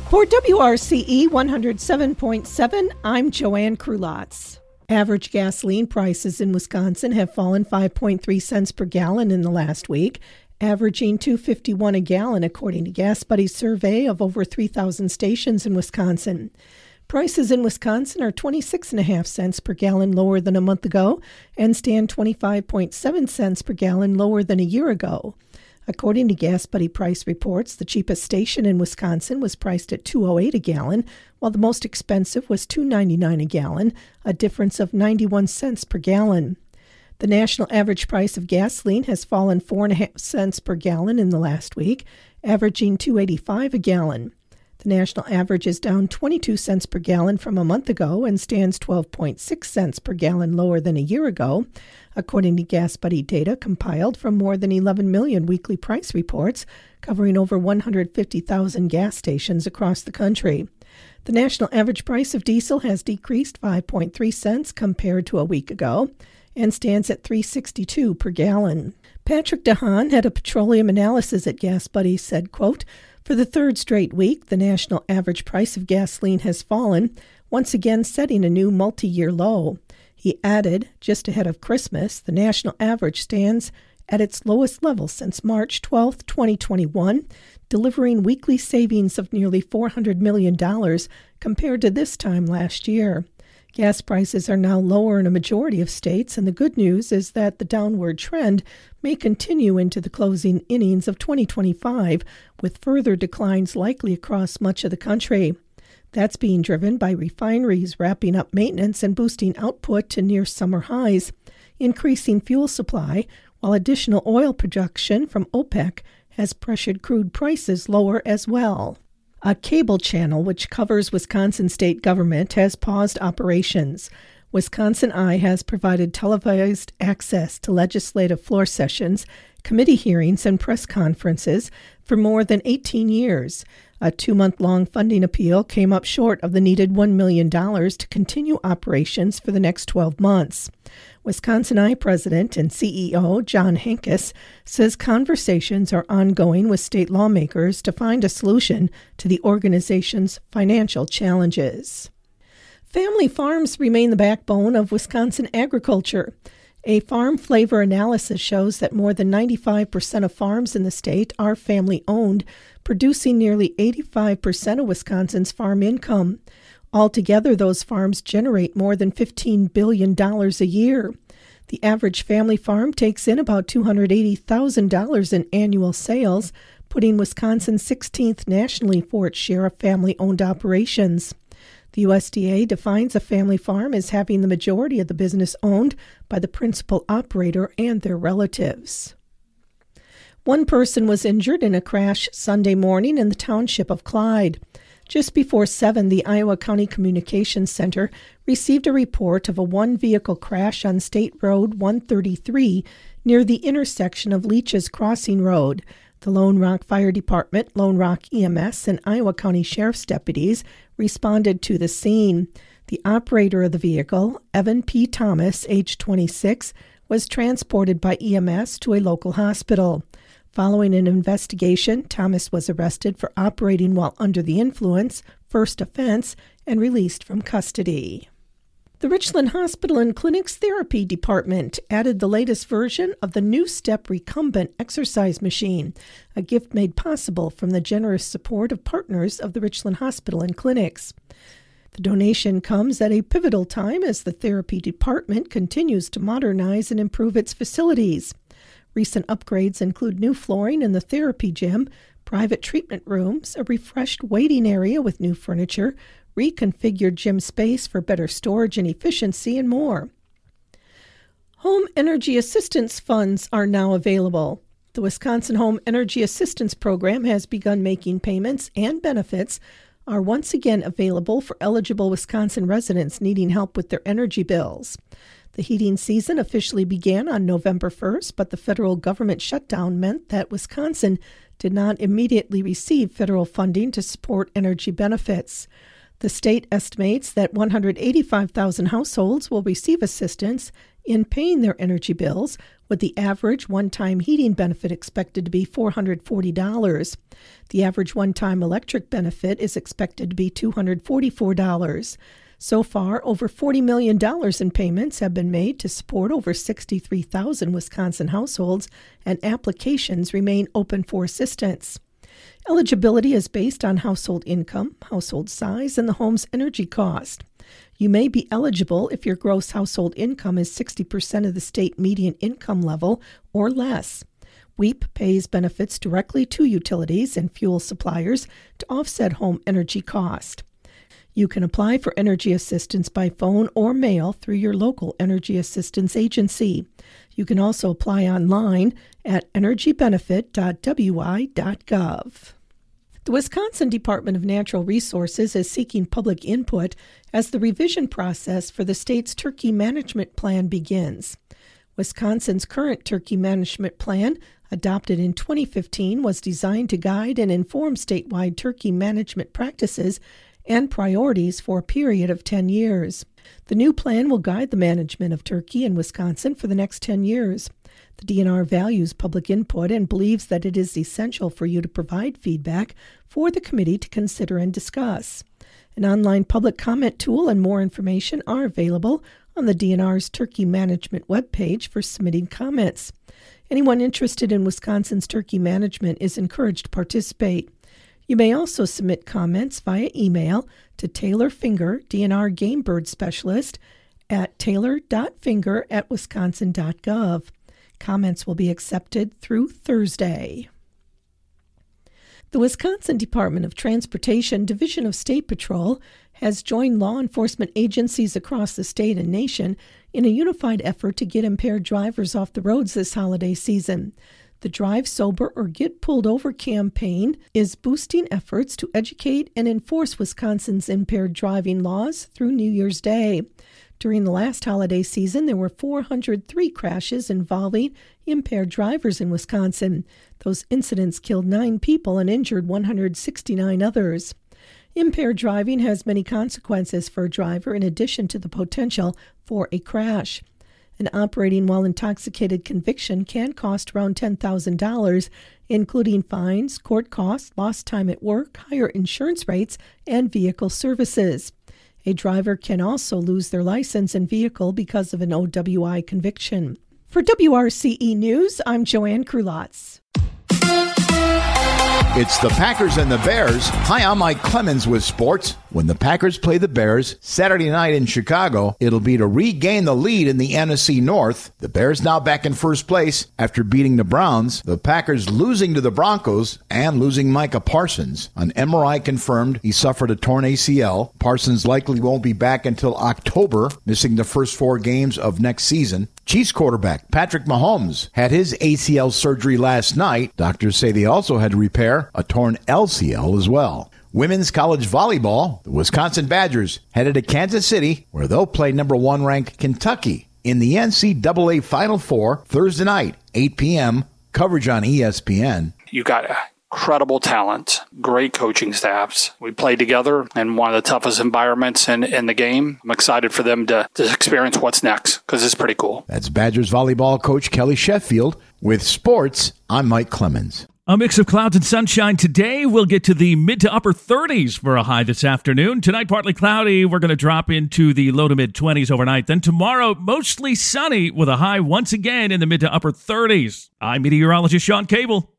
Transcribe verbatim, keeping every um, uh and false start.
For W R C E one oh seven point seven, I'm Joanne Krulotz. Average gasoline prices in Wisconsin have fallen five point three cents per gallon in the last week, averaging two dollars and fifty-one cents a gallon, according to Gas Buddy's survey of over three thousand stations in Wisconsin. Prices in Wisconsin are twenty-six point five cents per gallon lower than a month ago and stand twenty-five point seven cents per gallon lower than a year ago. According to Gas Buddy price reports, the cheapest station in Wisconsin was priced at two dollars and eight cents a gallon, while the most expensive was two dollars and ninety-nine cents a gallon, a difference of ninety-one cents per gallon. The national average price of gasoline has fallen four point five cents per gallon in the last week, averaging two dollars and eighty-five cents a gallon. The national average is down twenty-two cents per gallon from a month ago and stands twelve point six cents per gallon lower than a year ago, according to Gas Buddy data compiled from more than eleven million weekly price reports covering over one hundred fifty thousand gas stations across the country. The national average price of diesel has decreased five point three cents compared to a week ago and stands at three dollars and sixty-two cents per gallon. Patrick DeHaan, head of petroleum analysis at Gas Buddy, said, quote, "For the third straight week, the national average price of gasoline has fallen, once again setting a new multi-year low." He added, just ahead of Christmas, the national average stands at its lowest level since March twelfth, twenty twenty-one, delivering weekly savings of nearly four hundred million dollars compared to this time last year. Gas prices are now lower in a majority of states, and the good news is that the downward trend may continue into the closing innings of twenty twenty-five, with further declines likely across much of the country. That's being driven by refineries wrapping up maintenance and boosting output to near summer highs, increasing fuel supply, while additional oil production from OPEC has pressured crude prices lower as well. A cable channel which covers Wisconsin state government has paused operations. Wisconsin Eye has provided televised access to legislative floor sessions, committee hearings, and press conferences for more than eighteen years. A two-month-long funding appeal came up short of the needed one million dollars to continue operations for the next twelve months. Wisconsin Eye President and C E O John Hankus says conversations are ongoing with state lawmakers to find a solution to the organization's financial challenges. Family farms remain the backbone of Wisconsin agriculture. A farm flavor analysis shows that more than ninety-five percent of farms in the state are family-owned, producing nearly eighty-five percent of Wisconsin's farm income. Altogether, those farms generate more than fifteen billion dollars a year. The average family farm takes in about two hundred eighty thousand dollars in annual sales, putting Wisconsin sixteenth nationally for its share of family-owned operations. The U S D A defines a family farm as having the majority of the business owned by the principal operator and their relatives. One person was injured in a crash Sunday morning in the township of Clyde. Just before seven, the Iowa County Communications Center received a report of a one-vehicle crash on State Road one thirty-three near the intersection of Leach's Crossing Road. The Lone Rock Fire Department, Lone Rock E M S, and Iowa County Sheriff's deputies responded to the scene. The operator of the vehicle, Evan P. Thomas, age twenty-six, was transported by E M S to a local hospital. Following an investigation, Thomas was arrested for operating while under the influence, first offense, and released from custody. The Richland Hospital and Clinic's therapy department added the latest version of the New Step recumbent exercise machine, a gift made possible from the generous support of partners of the Richland Hospital and Clinics. The donation comes at a pivotal time as the therapy department continues to modernize and improve its facilities. Recent upgrades include new flooring in the therapy gym, private treatment rooms, a refreshed waiting area with new furniture, reconfigured gym space for better storage and efficiency, and more. Home energy assistance funds are now available. The Wisconsin Home Energy Assistance Program has begun making payments, and benefits are once again available for eligible Wisconsin residents needing help with their energy bills. The heating season officially began on November first, but the federal government shutdown meant that Wisconsin did not immediately receive federal funding to support energy benefits. The state estimates that one hundred eighty-five thousand households will receive assistance in paying their energy bills, with the average one-time heating benefit expected to be four hundred forty dollars. The average one-time electric benefit is expected to be two hundred forty-four dollars. So far, over forty million dollars in payments have been made to support over sixty-three thousand Wisconsin households, and applications remain open for assistance. Eligibility is based on household income, household size, and the home's energy cost. You may be eligible if your gross household income is sixty percent of the state median income level or less. W E A P pays benefits directly to utilities and fuel suppliers to offset home energy cost. You can apply for energy assistance by phone or mail through your local energy assistance agency. You can also apply online at energy benefit dot w i dot gov. The Wisconsin Department of Natural Resources is seeking public input as the revision process for the state's turkey management plan begins. Wisconsin's current turkey management plan, adopted in twenty fifteen, was designed to guide and inform statewide turkey management practices and priorities for a period of ten years. The new plan will guide the management of turkey in Wisconsin for the next ten years. The D N R values public input and believes that it is essential for you to provide feedback for the committee to consider and discuss. An online public comment tool and more information are available on the D N R's turkey management webpage for submitting comments. Anyone interested in Wisconsin's turkey management is encouraged to participate. You may also submit comments via email to Taylor Finger, D N R Game Bird Specialist, at taylor dot finger at wisconsin dot gov. Comments will be accepted through Thursday. The Wisconsin Department of Transportation Division of State Patrol has joined law enforcement agencies across the state and nation in a unified effort to get impaired drivers off the roads this holiday season. The Drive Sober or Get Pulled Over campaign is boosting efforts to educate and enforce Wisconsin's impaired driving laws through New Year's Day. During the last holiday season, there were four hundred three crashes involving impaired drivers in Wisconsin. Those incidents killed nine people and injured one hundred sixty-nine others. Impaired driving has many consequences for a driver in addition to the potential for a crash. An operating while intoxicated conviction can cost around ten thousand dollars, including fines, court costs, lost time at work, higher insurance rates, and vehicle services. A driver can also lose their license and vehicle because of an O W I conviction. For W R C E News, I'm Joanne Krulotz. It's the Packers and the Bears. Hi, I'm Mike Clemens with sports. When the Packers play the Bears Saturday night in Chicago, it'll be to regain the lead in the N F C North. The Bears now back in first place after beating the Browns. The Packers losing to the Broncos and losing Micah Parsons. An M R I confirmed he suffered a torn A C L. Parsons likely won't be back until October, missing the first four games of next season. Chiefs quarterback Patrick Mahomes had his A C L surgery last night. Doctors say they also had to repair a torn L C L as well. Women's college volleyball, the Wisconsin Badgers headed to Kansas City, where they'll play number one ranked Kentucky in the N C double A Final Four Thursday night, eight p.m. Coverage on E S P N. You got incredible talent, great coaching staffs. We played together in one of the toughest environments in, in the game. I'm excited for them to, to experience what's next because it's pretty cool. That's Badgers volleyball coach Kelly Sheffield. With sports, I'm Mike Clemens. A mix of clouds and sunshine today. We'll get to the mid to upper thirties for a high this afternoon. Tonight, partly cloudy. We're going to drop into the low to mid twenties overnight. Then tomorrow, mostly sunny with a high once again in the mid to upper thirties. I'm meteorologist Sean Cable.